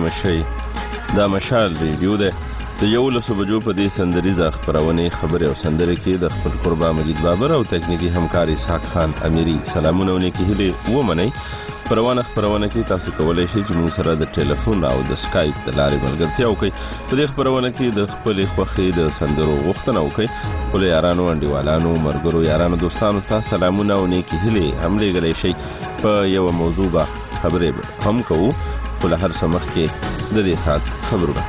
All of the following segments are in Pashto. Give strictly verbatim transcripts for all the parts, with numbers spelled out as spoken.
شئ. دا مشال ریډیو ده. د یولسو بجو په دې سندریزه خپرونې خبرې او سندرې کې د خپل قربا مجید بابر او تکنیکی همکار اسحاق خان امیری سلامونه او نیکې هیلې ومنئ. خپرونه خپرونه کې تاسو کولی شئ چې موږ سره د ټلیفون او د سکایپ د لارې ملګرتیا وکړئ. په دې خپرونه کې د خپلې خوښې د سندرو غوښتنه وکړئ. خپلو یارانو انډیوالانو مرګرو یارانو دوستانو ته سلامونه او نیکې هیلې هم لیږلی شئ. په یوه موضوع به خبرې هم کوو، خو له هر څه مخکې د دې ساعت خبرونه.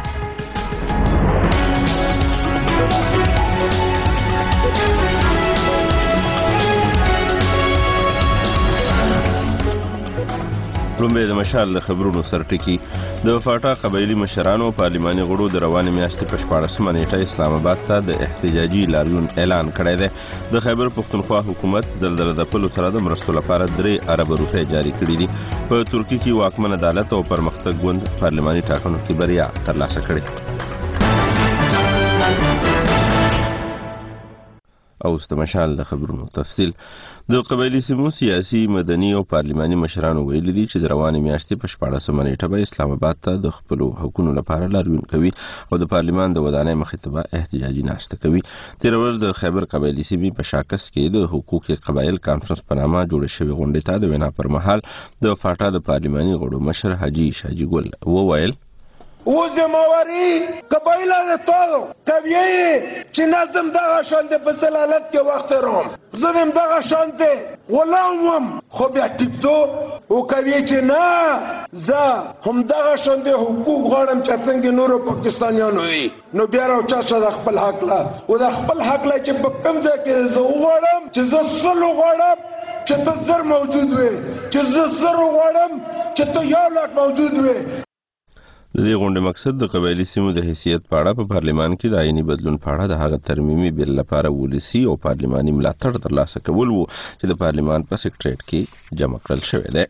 لومبې د مشال د خبرونو سرټکی. د فاټا قبایلي مشرانو پارلماني غړو د روانې میاشتې په شپاړسمه نیټه اسلام آباد ته د احتجاجي لاریون اعلان کړی دی. د خیبر پښتونخوا حکومت زلزله ځپلو سره د مرستو لپاره درې اربه روپۍ جاري کړي دي. په ترکیه کې واکمن عدالت او پرمختګ ګوند پارلماني ټاکنو کې بریا ترلاسه کړې. او د مشال د خبرونو تفصیل. د قبایلي سیمو سیاسي مدني او پارلماني مشرانو ویلي دي چې د روانې میاشتې په شپاړسمه نیټه به اسلام آباد ته د خپلو حقونو لپاره لاریون کوي او د پارلمان د ودانۍ مخې ته به احتجاجي ناشته کوي. تېره ورځ د خیبر قبایلي سیمې په شاکس کې د حقوق قبایل کانفرنس په نامه جوړه شوې غونډې ته د وینا پر مهال د فاټا د پارلماني غړو مشر حاجي شاجي ګل وویل: او زمواري قبایله ده todo طبیعي چې نظم دغه شانته په سلالت کې وخت روم زدم دغه شانته غلام وم خو بیا ټیکټو او کوي چې نه زه هم دغه شانته حقوق غواړم چې څنګه نورو پاکستانیانو وي. نو بیا راوچا شو د خپل حق لا او د خپل حق لا چې په کوم ځای کې زه غواړم چې زه سلو غواړم چې ته زر موجود وي، چې زه زر غواړم چې ته یو لاک موجود وي. د دې غونډې مقصد د قبایلي سیمو د حیثیت په اړه په پارلمان کې د آئیني بدلون په اړه د هغه ترمیمي بیل لپاره ولسي او پارلماني ملاتړ ترلاسه کول و چې د پارلمان په سکریټریټ کې جمع کړل شوی دی.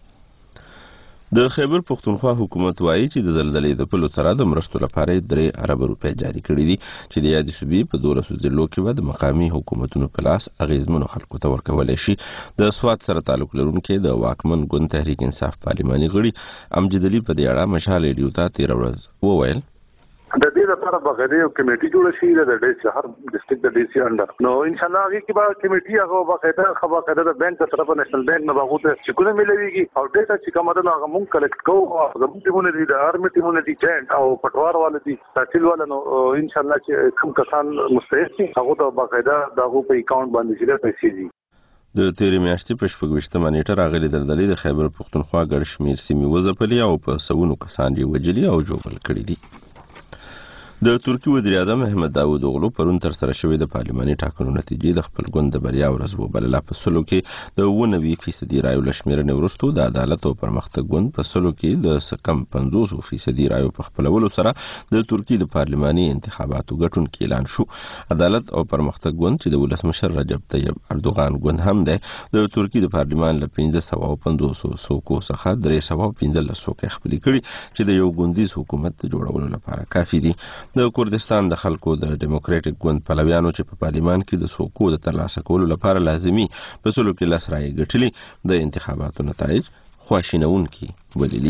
د خیبر پښتونخوا حکومت وایي چې د زلزلې د پلو سره د مرستو لپاره درې اربه روپۍ جاري کړي دي چې د یادې صوبې په دولسو ضلعو کې به د مقامي حکومتونو په لاس اغیزمنو خلکو ته ورکولی شي. د سوات سره تعلق لرونکي د واکمن ګوند تحریک انصاف پارلماني غړي امجد علي په دې اړه مشال ریډیو ته تېره ورځ وویل: د دې لپاره باغدي او کمیټي جوړ شي د ډې شهر ډیسټریکټ د ډي سي انډر. نو ان شاء الله هغه کې به کمیټي هغه باقاعده خبره کړه د بانک طرفه نېشنل بانک نه باغوته چې کومه ملويږي او ډیټا چې کومه ده هغه مونږ کلیکټ کوو او زموږ ټیمونه دي د آرمي ټیمونه دي جاینټ او پټوار والے دي تحصیل والے. نو ان شاء الله چې کوم کسان مستحق دي هغه ته باقاعده دغه په اکاونټ باندې چې پیسې دي. د تیرې میاشتې په شپږویشتمه نیټه راغلي زلزلې د خیبر پښتونخوا ګڼ شمېر سیمې وځپلې او په سوونو کسان یې وژلي او ژوبل کړي دي. د ترکیې وزیر اعظم احمد داود اوغلو پرون تر سره شوې د پارلماني ټاکنو نتیجې د خپل ګوند د بریا ورځ وبلله. په سلو کې د اووه نوي فیصدي رایو له شمېرنې وروسته د عدالت او پرمختګ ګوند په سلو کې د څه کم پنځوس فیصدي رایو په خپلولو سره د ترکیې د پارلماني انتخاباتو ګټونکی اعلان شو. عدالت او پرمختګ ګوند چې د ولسمشر رجب طیب اردوغان ګوند هم دی د ترکیې د پارلمان له پنځه سوه پنځوس څوکو څخه درې سوه پنځلس څوکې خپلې کړي چې د یو ګوندیز حکومت د جوړولو لپاره کافي دي. د کردستان د خلکو د ډیموکراټیک ګوند پلویانو چې په پارلمان کې د څوکو د ترلاسه کولو لپاره لازمي په سلو کې لس رایې ګټلي د انتخاباتو نتایج خواشینونکي بللي.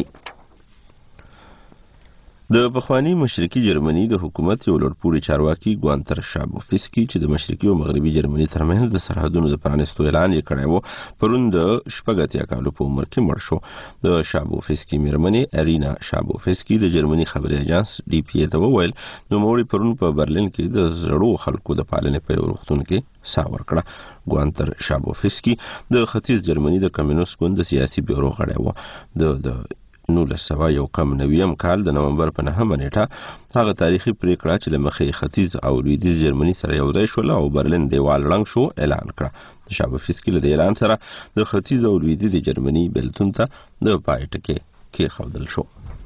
د پخوانی مشرقي جرمني د حکومت یو لوړپوړي چارواکي ګوانتر شابوفسکي چې د مشرقي او مغربي جرمني ترمنځ د سرحدونو د پرانیستو اعلان یې کړی و پرون د شپږ اتیا کالو په عمر کې مړ شو. د شابوفسکي میرمنې ارینا شابوفسکي د جرمني خبري اژانس ډي پی ای ته وویل نوموړي پرون په برلین کې د زړو خلکو د پالنې په یو روغتون کې ساه ورکړه. ګوانتر شابوفسکي د ختیځ جرمني د کمیونست ګوند د سیاسي بیورو غړی و. د د نولس سوه یو کم نویم کال د نومبر په نهمه نیټه هغه تاریخي پریکړه چې له مخې ختیځ او لویدیځ جرمني سره یو ځای شول او برلین دیوال ړنګ شو اعلان کړه. د شابوفسکي له اعلان سره د ختیځ او لویدیځ جرمني بیلتون ته د پای ټکی کېښودل شو.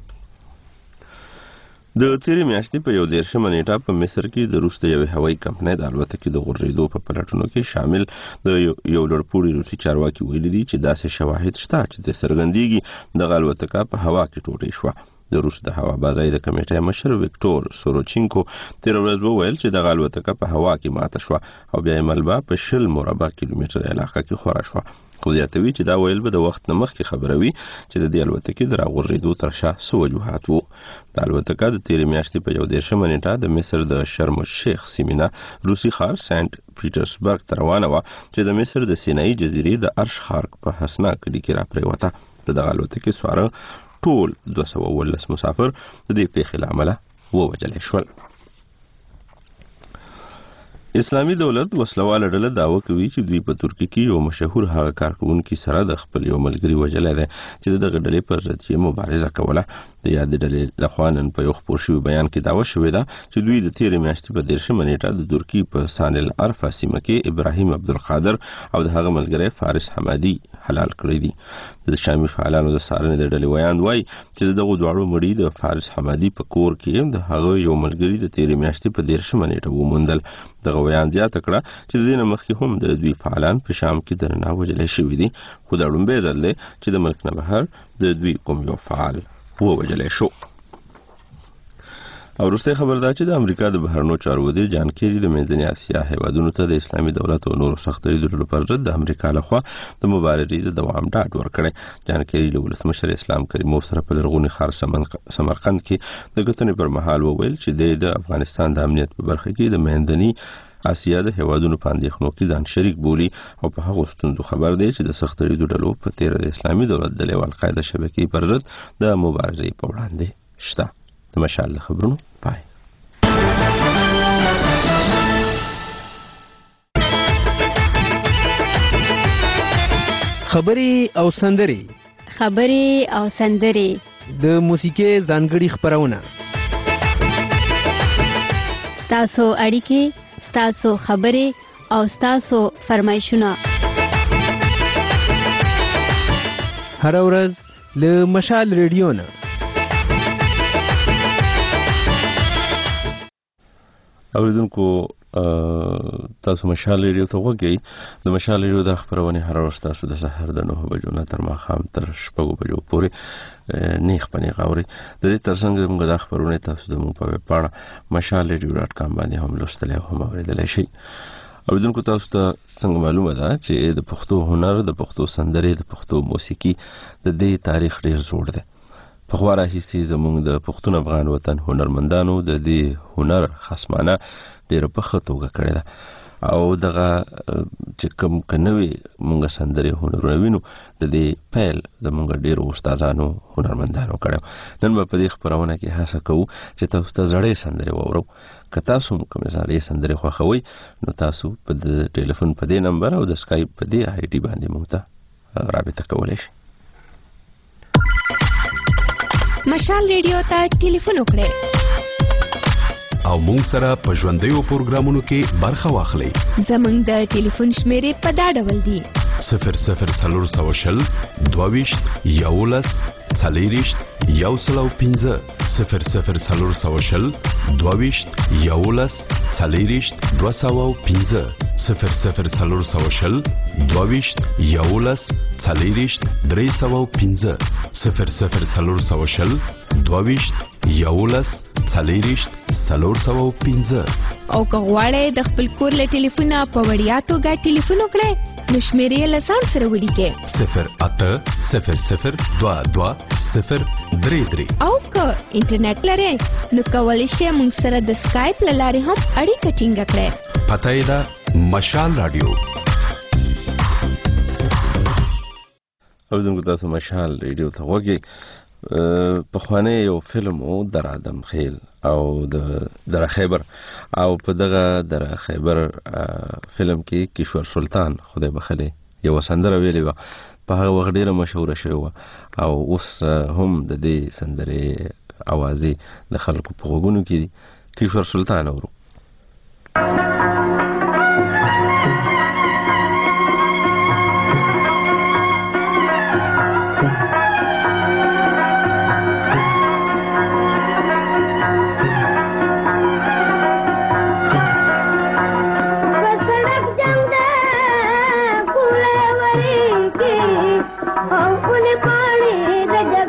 د تیرې میاشتې په یو دېرشمه نیټه په مصر کې د روس د یوې هوایي کمپنۍ د الوتکې د غورځېدو په پلټنو کې شامل د یو لوړپوړي روسي چارواکي ویلي دي چې داسې شواهد شته چې څرګندېږي دغه الوتکه په هوا کې ټوټې شوه. د روس د هوا بازۍ د کمیټې مشر ویکټور سوروچینکو تېره ورځ وویل چې دغه الوتکه په هوا کې ماته شوه او بیا یې ملبه په شل مربع کیلومتر علاقه کې خوره شوه. خو زیاتوي چې دا ویل به د وخت نه مخکې خبره وي چې د دې الوتکې د راغورځېدو تر شا څه وجوهات وو. د الوتکه د تېرې میاشتې په یو دېرشمه نیټه د مصر د شرم الشیخ سیمې نه روسي ښار سینټ پیټرسبرګ ته روانه وه چې د مصر د سینایي جزیرې د ارش ښار په حسنا کلي کې راپرېوته. د دغه الوتکې سواره ټول دوه سوه اوولس مسافر د دې پیښې له امله ووژل شول. اسلامي دولت وسلواله ډله دعوه کوي چې دوی په ترکیه کې یو مشهور هغه کارکونکي سره د خپل یو ملګري وژلی دی چې دغه ډلې پر ضد یې مبارزه کوله. د یاد ډلې لخوا نن په یو خپور شوي بیان کې دعوه شوې ده چې دوی د تېرې میاشتې په دېرشمه نیټه د ترکیې په سان العرفه سیمه کې ابراهیم عبدالقادر او د هغه ملګری فارس حمادي حلال کړی دي. د شامي فعالانو د څارنې د ډلې ویاند وایي چې دغه دواړو مړي د فارس حمادي په کور کې د هغه یو ملګري د تېرې میاشتې په دېرشمه نیټه وموندل. دغه ویاند زیاته کړه چې د دې نه مخکې هم د دوی فعالان په شام کې دننه وژلی شوي دي، خو دا لومبی ځل دی چې د ملک نه بهر د دوی کوم یو فعال ووژلی شو. او وروستی خبر دا چې د امریکا د بهرنیو چارو وزیر جان کیری د منځنۍ اسیا هیوادونو ته د اسلامي دولت او نورو سخت دریدلو پر ضد د امریکا لخوا د مبارزې د دوام ډاډ ورکړی. جان کیری له ولسمشر اسلام کریموف سره په لرغوني ښار سمرقند کې د کتنې پر مهال وویل چې د افغانستان د امنیت په برخه کې د منځنۍ اسیا د هیوادونو په اندېښنو کې ځان شریک بولي او په هغو ستونزو خبر دی چې د سخت دریدو ډلو په تېره د اسلامي دولت ډلې او القاعده شبکې پر ضد د مبارزې په وړاندې شته. د مشال د خبرونو پای. خبرې او سندرې خبرې او سندرې د موسیقي ځانګړي خبرونه ستاسو اړیکې ستاسو خبرې او ستاسو فرمایشونه هر ورځ له مشال ریډیو نه. اوریدونکو تاسو مشال ریډیو ته وګورئ. د مشال ریډیو د خبرونه هر ورځ تاسو د سحر د نهه بجو نه تر ماښام تر شپږو بجو پورې نیخ پنې غاوري. د دې ترڅنګ موږ د خبرونه تاسو د مو په ویب پاڼه مشال ریډیو ډاټ کام باندې هم لوستلی او هم اوریدلی شئ. اوریدونکو تاسو ته څنګه معلومه ده چې د پښتو هنر، د پښتو سندرې، د پښتو موسیقي د دې تاریخ ډیر زوړ دی. په خوا راهیسې زموږ د پښتون افغان وطن هنرمندانو د دې هنر خصمانه ډیره په ښه توګه کړې ده او دغه چې کوم کنوي مونږ سندرې هنرونه وینو د دې پیل زموږ ډیرو استادانو هنرمندانو کړو. نن به په دې خبرونه کې هڅه کوو چې تاسو ته زړې سندرې واورو. که تاسو کومې زړې سندرې خوښوئ نو تاسو په د ټلیفون په دې نمبر او د سکایپ په دې آی ډي باندې مونږ ته رابطه کولی شئ. مشال ریډیو ته ټلیفون وکړئ او مونږ سره په ژوندیو پروګرامونو کې برخه واخلئ. زمونږ د ټلیفون شمیرې په دا ډول دي: صفر صفر څلور سوه شل دوه ویشت یولس څلېرویشت یو سل او پنځه صفر صفر څلور سوه شل دوه ویشت یولس څلېرویشت دوه سوه او پنځه صفر صفر څلور سوه شل دوه ویشت یولس څلېرویشت درې سوه او پنځه صفر صفر څلور سوه شل دوه ویشت یولس څلېرویشت څلور سوه او پنځه. او که غواړئ د خپل کور له ټلیفونه په وړیا توګه ټلیفون وکړئ نو شمیرې له ځان سره ولیکئ: صفر اته صفر صفر دوه دوه صفر درې درې. او که انټرنیټ لرئ نو کولی شئ موږ سره د سکایپ له لارې هم اړیکه ټینګه کړئ. پته یې ده مشال راډیو. اوریدونکو تاسو مشال ریډیو ته وګورئ. پخوانی یو فلم او در آدم خیل او د در خیبر او په دغه در خیبر فلم کې کشور سلطان خدای بخله یو سندره ویلې و، په هغه وخت ډیره مشهوره شوې و او اوس هم د دې سندرې اوازې د خلکو په غوږونو کې دي. کشور سلطان اورو.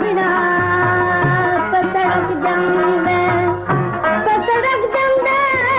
Pasar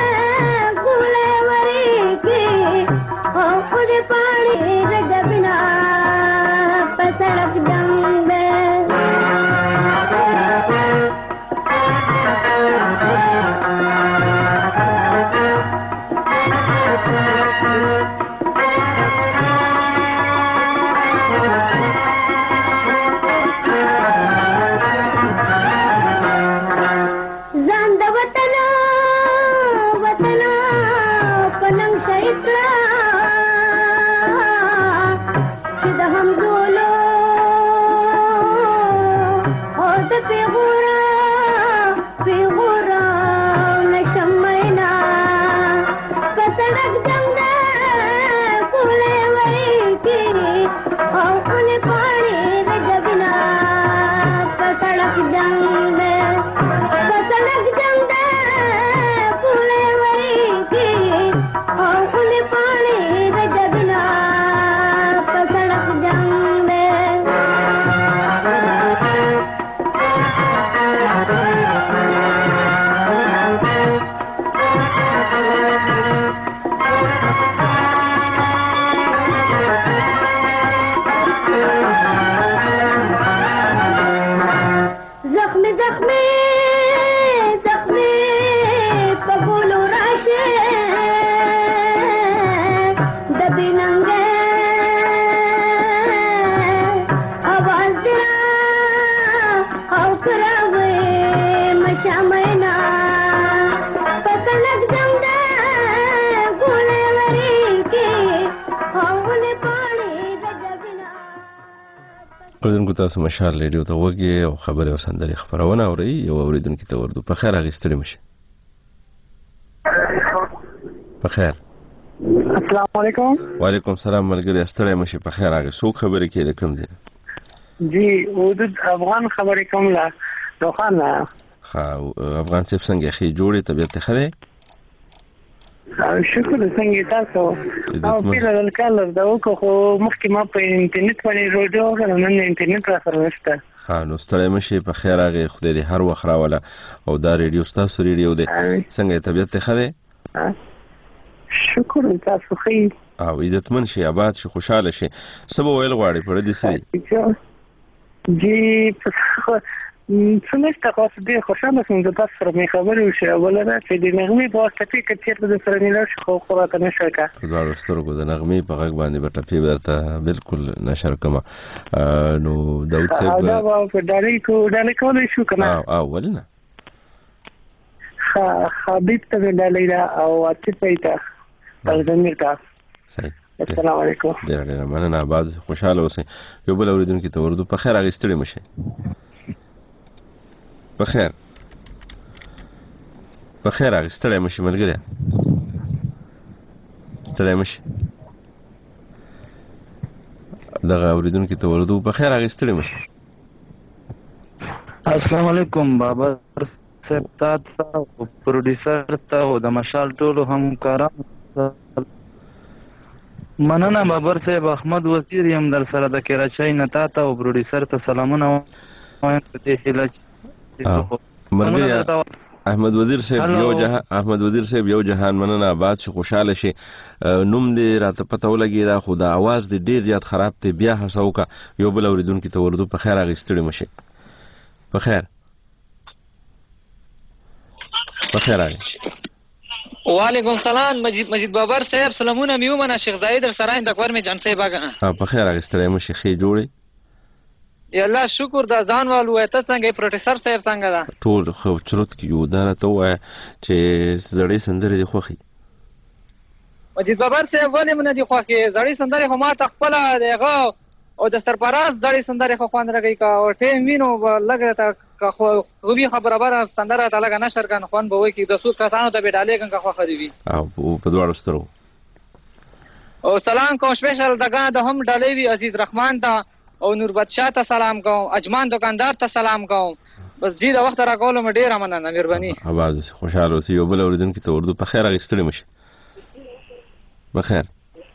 اوریدونکو تاسو مشال ریډیو ته وګورئ او خبرې او سندرې خبرونه اورئ یو اوریدونکو ته ورده په خیر اغستړي مشه په خیر السلام علیکم وعلیکم السلام ملګری استړی مشه په خیر هغه څوک خبرې کوي د کوم دي جی ودود افغان خبرې کوم لا دوخانه ها افغان څه څنګه خې جوړې طبيعت خره شکر څنګه تاسو او پیله د کالر دا وکړو خو مخکې ما په انټرنیټ باندې روډیو غواړم نن انټرنیټ را سره نشته ها نو ستړی مشه په خیر هغه خدای دې هر وخت راوله او دا ریډیو تاسو ریډیو دی څنګه طبيعت خره شکر تاسو خیر او عزتمن شي آباد شي خوشاله شي سبا ویل غواړي پر دې سي جی څنګه تاسو دې خوشاله څنګه تاسو سره مې خبرې وشي ولله چې د نغمې په واسطه کې چې د سره ملل شي خو خورا نشي کا دا سترګو د نغمې په غږ باندې به ټپي ورته بالکل نشر کما نو داود صاحب دا په ډالۍ کو ډالۍ کولای شو کنه او او ولنه حبيب ته ډالۍ او اته پیته تلزمیر تا صحیح السلام علیکم ډیر ډیر مننه آباد خوشاله اوسئ یو بل اوریدونکو ته ورده په خیر اغستړي مشه په خیر په خیر اغستړی مشه ملګری ستړی مشه دغه اوریدونکو ته ورده په خیر اغستړي مشه السلام علیکم بابا صاحب تاسو پروډوسر ته او د مشال ټولو همکارانو مننه بابر صاحب احمد وزیر یم در سره د کراچۍ نه تاسو او پروډوسر ته سلامونه وایم په دې هیله مرګیا احمد وزیر صاحب یو جهان احمد وزیر صاحب یو جهان مننه آباد شي خوشاله شي نوم دې راته پته ولګی دا خو د आवाज دې ډیر زیات خراب ته بیا هڅوکا یو بل اوریدونکو ته ورده په خیر اغستړي مشه په خیر په خیر وعلیکم السلام مجید مجید بابر صاحب سلامونه میومنه شیخ زاید سره د کور می جان صاحب ها په خیر اغستړي مشه خې جوړي یا الله شکر دا ځان والو ته څنګه پروډوسر صاحب څنګه دا ټول خو چرت کیو دا ته وای چې زړې سندرې دی خوخي مجید بابر صاحب ولې من دي خوخي زړې سندرې خو ما تخپل دغه او د سرپراز زړې سندرې خو خوان راګي کا او ټیم وینو لګه تا خو خو به خبره بره سندره ته لګه نشر کان خوان به وای کی د څو کسانو ته به ډالې کان خو خدي وي او په دواړو سترو او سلام کوم سپیشل دغه د هم ډالې وی عزیز رحمان ته او نور بادشاہ ته سلام کوم اجمان دکاندار ته سلام کوم بس جی دا وخت را کولم ډیر مننه مهرباني آباد خوشاله اوسئ یو بل اوریدونکو ته ورده په خیر اغستړي مشه په خیر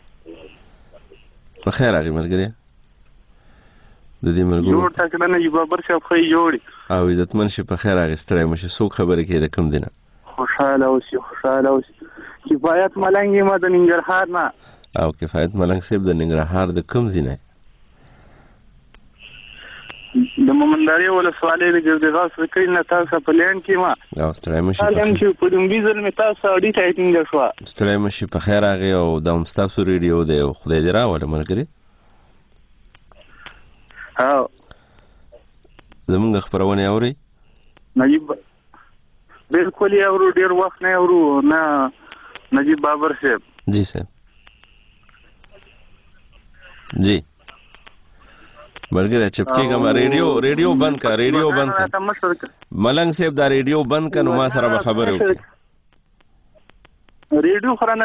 په خیر هغه ملګری د دې ملګرو جوړ تا کله نه بابر صاحب خې جوړي او عزتمن شي په خیر اغستړي مشه څوک خبره کوي د کوم دینه خوشاله اوسئ خوشاله اوسئ کفایت ملنګ ما د ننګرهار نه او کفایت ملنګ صاحب د ننګرهار د کوم ځای د مومنداري ولسوالۍ د ګردغاس وکړ نه تاسو په لین کې ما او ستړی مشي حالم چې په دوم بيزل می تاسو اډي ټایپینګ شو ستړی مشي په خیر هغه او د مستاسو ریډیو دی خدای دې راوړه ملګری ها زمونږ خبرونه اوري نجيب بالکل یې اورو ډیر وخت نه اورو نه نجيب بابر صاحب جی صاحب جی ملګری چپکیګه ما ریډیو ریډیو بند کا ریډیو بند کا ملنګ صاحب دا ریډیو بند کا نو ما سره به خبرې وکړي ریډیو خرانه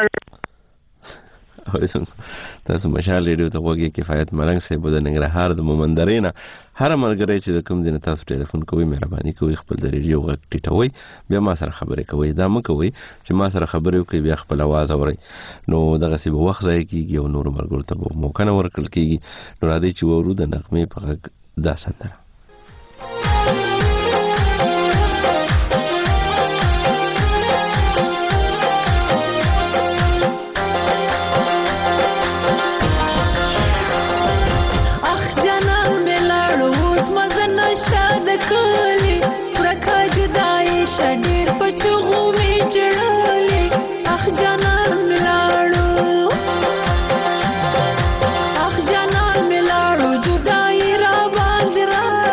تاسو مشال ریډیو ته وګورئ کفایت ملنګ صاحب د ننګرهار د مومندرینا هر ملګری چې د کوم ځای تاسو ټلیفون کوئ مهرباني کوئ خپل د ریډیو غږ ټیټوئ بیا ما سره خبرې کوئ دا مه کوئ چې ما سره خبرې وکړئ بیا خپل आवाज اورئ نو دغسې به وخت ضایع کیږي او نورو ملګرو ته به موقع نه ورکړل کیږي نو راځئ چې وورو د نغمې په غږ دا سندره جدائی را باندھ را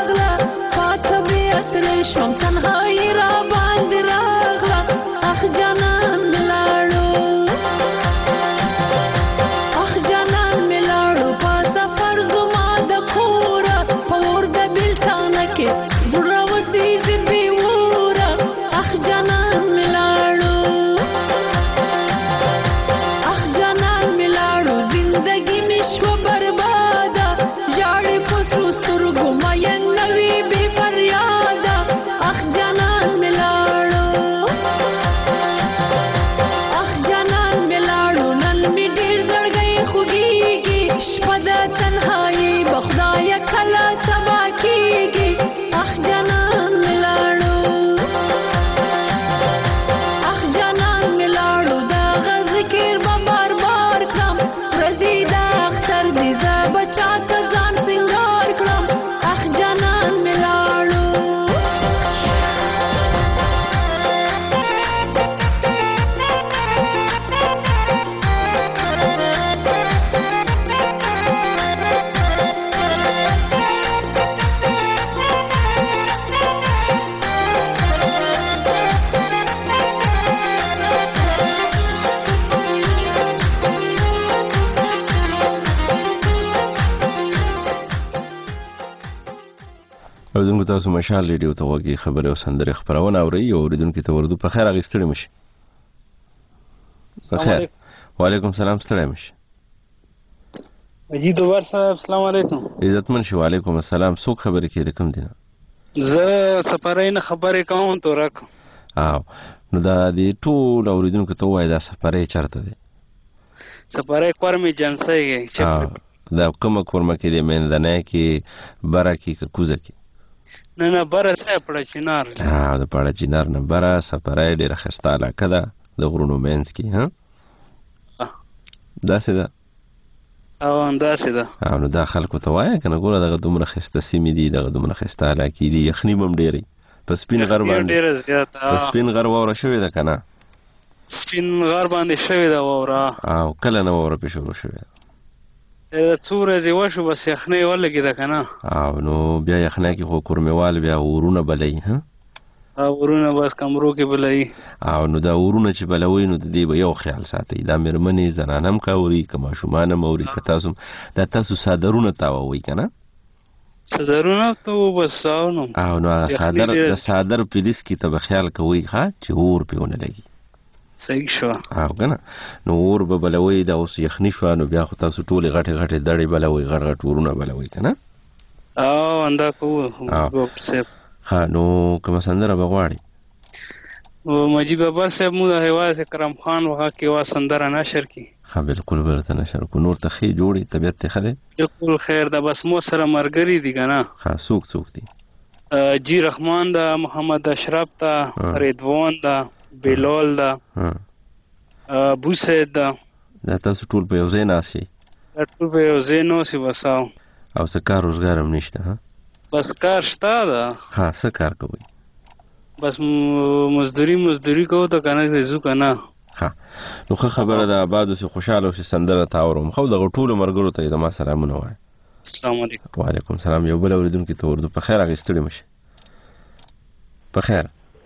اوریدونکو تاسو مشال ریډیو ته وګورئ خبري او سندري خبرونه اوري او اوریدونکو ته ورته په خیر اغستړي مشي په خیر وعلیکم السلام ستړي مشي مجید دوبار صاحب السلام علیکم عزتمن شي وعلیکم السلام څوک خبرې کې رقم دي زه سفرای نه خبرې کوم تو راک او نو دا دی ټول اوریدونکو ته وای دا سفرای چرته دی سفرای کورمې جنسي چې دا کومه کورمه کې دی مین دا نه کې برا کې کوزه کې نه نه برا څه پړ چینار ها دا پړ چینار نه برا سفرای ډیره خستاله کده د غرونو مینس کې ها دا څه ده او انداسه ده او نو دا خلکو ته وایي کنه ګوره دغه دومره خسته سیمې دي دغه دومره خسته علاقې دي یخني هم ډېرې په سپین غر باندې ډېره زیاته په سپین غر واوره شوې ده که نه سپین غر باندې شوې ده واوره او کله نه واوره پې شروع شوې ده څو ورځې وشو بس یخنۍ ولګېده که نه او نو بیا یخنۍ کې خو کورمېوال بیا ورونه بلوي ها ورونه بس کمرو کې بلوي او نو دا ورونه چې بلوي نو د دې به یو خیال ساتئ دا مېرمنې زنان هم کاوري که ماشومان هم اوري که تاسو دا تاسو څادرونه تاووئ که نه څادرونه تاوو بس او نو او نو هغه څادر د څادر پیلیس کې ته به خیال کوئ ښه چې اور پې ونه لګي صحیح شو او که نه نو اور به بلوئ دا اوس یخني شوه نو بیا خو تاسو ټولې غټې غټې دړې بلوئ غټ غټ ورونه بلوئ که نه او اندا کوو ها نو کومه سندره به غواړئ مجید بابا صاحب مو د هیواد کرم خان وغه کې وا سندره نشر کی ها بالکل برته نشر کو نور ته خې جوړي طبيعت ته خله بالکل خیر دا بس مو سره مرګري دي کنه ها څوک څوک دي جی رحمان دا محمد اشرف دا رضوان دا بلال دا ابو سید دا دا تاسو ټول په یو ځای ناسي دا ټول په یو ځای ناسي وساو او څه کار روزګار هم نشته ها بس کار شته دا ها څه کار کوي بس مزدوري مزدوري کوو ته کنه زو کنه ها نو خو خبره ده آبادو سي خوشاله او سي سندره تاورم خو د ټولو مرګرو ته د ما سلامونه وای السلام علیکم وعلیکم السلام یو بل اوریدونکو ته ورته په خیر اغستړي مشه په خیر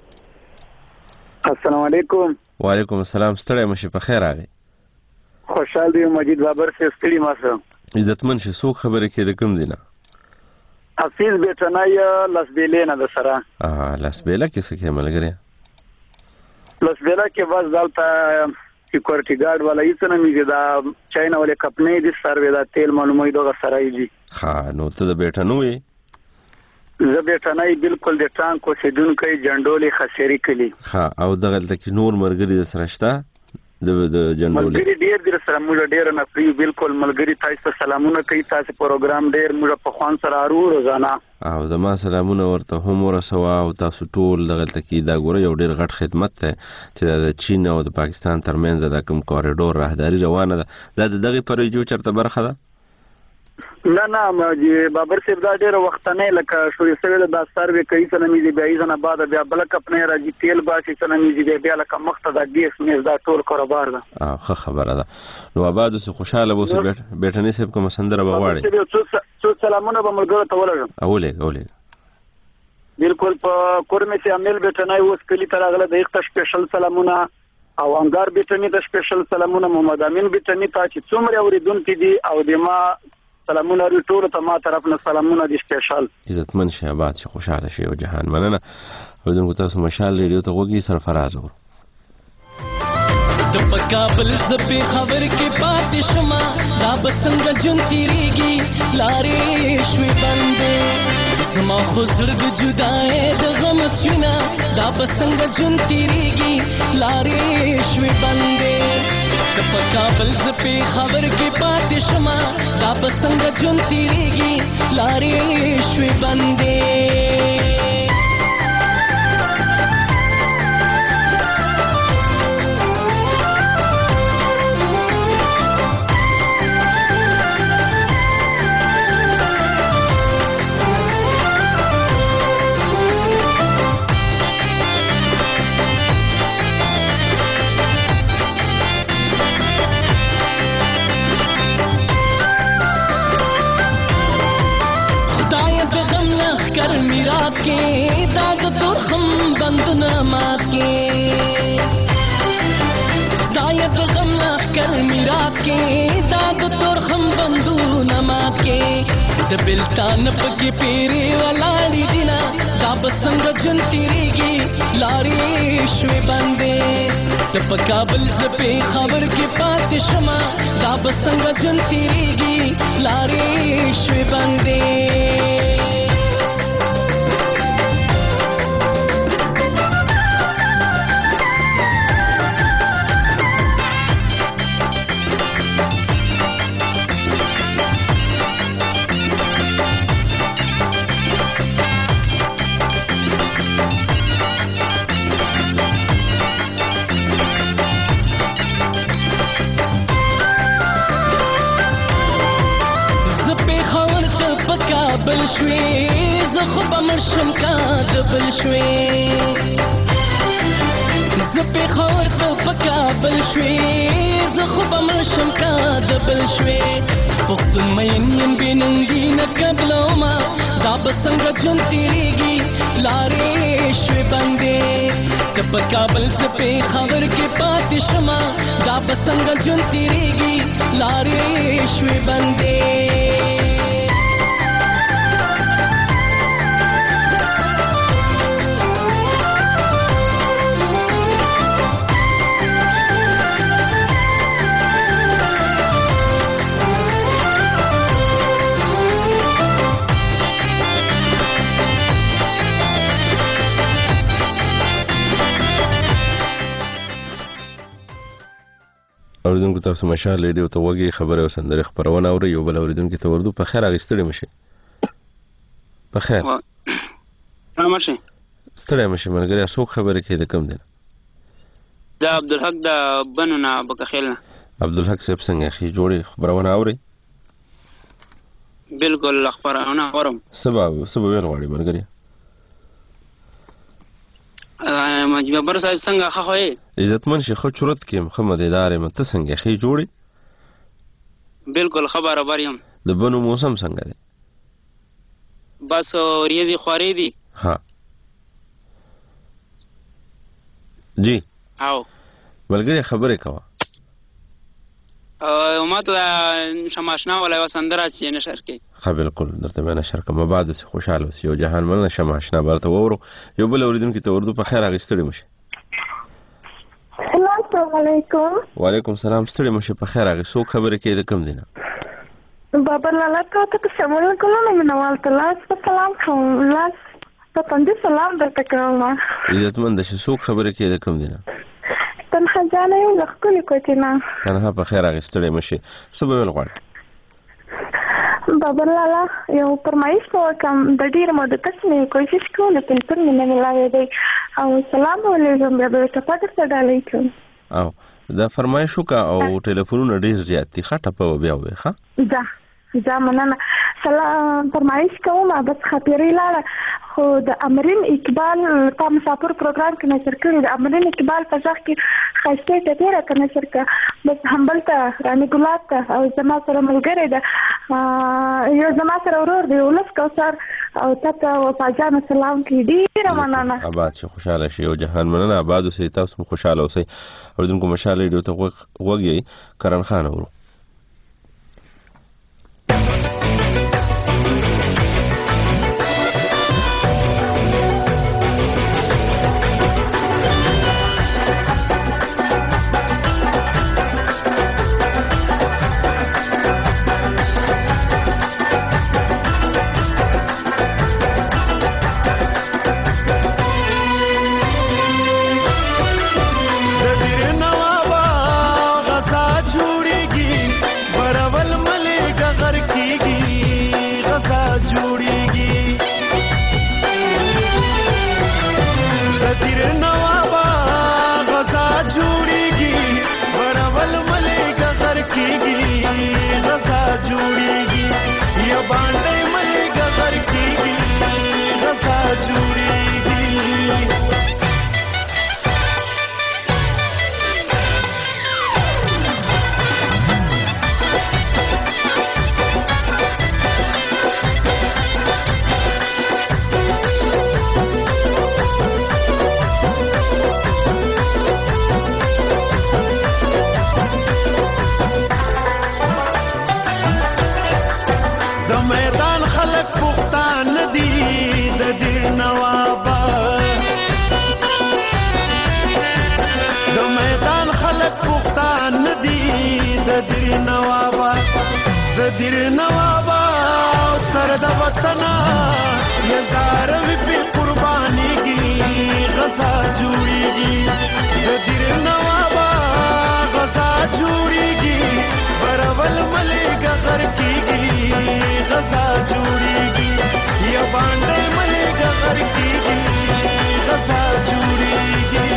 السلام علیکم وعلیکم السلام ستړي مشه په خیر اغه خوشحال دی مجید بابر سے ستړي ماسه عزتمن شه سو خبره کې د کوم دینه حفیظ بیٹنای لسبیله نه د سره اه لسبیله کې څه کې ملګری لسبیله کې بس دلته سکیورټی ګارد ولا هیڅ نه میږي دا چاینا ولې کپنې دي سروې دا تیل معلومه دغه سره یي ها نو ته د بیٹنوي زه بیٹنای بالکل د ټانک اوسیدونکو جنډولې خسری کلی ها او دغه تل نور مرګري د سره شته د د جنډولې ملګری ډیر ډیر سره موږ ډیر نه فری بالکل ملګری تاسو سلامونه کوي تاسو پروګرام ډیر موږ په خوان سره ارو روزانه او زما سلامونه ورته هم ورسوه او تاسو ټول دغه تکي دا ګوره یو ډیر غټ خدمت ته چې د چین او د پاکستان ترمنځ د کوم کوریډور راهداري روانه ده دا دغه پروژو چرته برخه ده نه نه مجي بابر صاحب دا ډیر وخت نه لکه شوې سره د سروې کوي څنګه میږي بیا یې نه بعد بیا بل کپنه راځي تیل باسي څنګه میږي بیا لکه مخ ته د ګیس مې دا ټول کاروبار ده اه ښه خبره ده نو آبادو سه خوشاله وسه بیٹنی صاحب کوم سندره بغواړي څو سلامونه به ملګرو ته ولرم اوله اوله بالکل په کورمه سي عمل بیٹنای اوس کلی تر غله د یو سپیشل سلامونه او انګار بیٹنی د سپیشل سلامونه محمد امین بیٹنی ته چې څومره اوریدونکو دي او د ما سلامونه ټول ته ما طرف نه سلامونه دي سپیشل عزتمن شه آباد شه خوشاله شه او جهان مننه ودونکو تاسو مشال ریډیو ته وګي سرفراز ور د پکابل زپی خبر کې پاتې شما دا بسنګ جون تیریږي لارې شوي بندې زما خو زړه د جدای د غم چینا دا بسنګ جون تیریږي لارې شوي بندې د پکابل زپی خبر کې پاتې شما دا بسنګ جون تیریږي لارې شوي بندې د بلتان پکې پیری ولاړې دینا دا بسنګ جون تیریږي لارې شوي باندې د پکابل زپې خبر کې پاتې شمه دا بسنګ جون تیریږي لارې شوي باندې بل شوي زه خو به مړ شم کا د بل شوي زه پېښور ته په کابل شوي زه خو به مړ شم کا د بل شوي پښتون مین یم بې ننګي نه قبلومه دا به څنګه ژوند تېرېږي لارې شوي بندې ته په کابل زه پېښور کې پاتې شمه دا به څنګه ژوند تېرېږي لارې شوي بندې اوریدونکو تاسو مشال ریډیو ته وګورئ خبره او سندره خبرونه اوري یو بل اوریدونکو ته وردو په خیر اغستړي مشه په خیر ها مشه ستړي مشه ملګری څوک خبره کوي د کم دین دا عبدالحق دا بنونه بکخیلنا عبدالحق صاحب څنګه خي جوړي خبرونه اوري بالکل خبرونه اورم سبب سبب ویل غواړي ملګری مجبر صاحب څنګه ښه خوې عزتمن شي خو چورت کې محمد ادارې مت څنګه خي جوړي بالکل خبره بریم د بنو موسم څنګه دی بس ریزي خوري دي ها جی او ملګری خبره کوه او ما ته شماشنا ولا وسندره چې نشر کې ها بالکل درته مې نشر کوم بعد سه خوشاله اوسې او جهان مل شماشنا برته وورو یو بل اوریدونکو ته وردو په خیر اغستړي مشه السلام علیکم وعلیکم السلام ستړي مشه په خیر اغه سو خبره کې د کم دینه بابا لالا ته ته سمول کوم نو منوال ته لاس په سلام کوم لاس په پندې سلام درته کوم عزتمن د سو خبره کې د کم دینه تنها جانه یو لخکلی کوتینا تنها په خیر اغستړي مشه سبب ول غواړي بابا لالا یو پرمایش کوم د ډیر مده تاسو کوشش کوم ته تل نه ملایې دی او سلام علیکم بیا به تاسو ته ډالې کوم او دا فرمایش وکا او ټلیفونونه ډیر زیات دي خټه په بیا وې ښه دا دا مننه سلام فرمایش کوم بس خاطرې لاله خو د امرین اقبال په مسافر پروګرام کې نشر کړی د امرین اقبال په ځخ کې خاصه ته ډیره کنه نشر کا بس همبل ته رانی ګلاب ته او زما سره ملګری ده یو زما سره ورور دی ولس کوثر او تاسو او پاجان سلام کې ډیره مننه آباد شي خوشاله شي او جهان مننه آباد اوسئ تاسو خوشاله اوسئ اوریدونکو مشال ریډیو ته وګورئ کرن خان ورو جوړيږي دیر نوابا سر د وطنا یزاروی پی قربانیږي غزا جوړیږي د دیر نوابا غزا جوړیږي برول ملګا غر کیږي غزا جوړیږي یا باندې ملګا غر کیږي غزا جوړیږي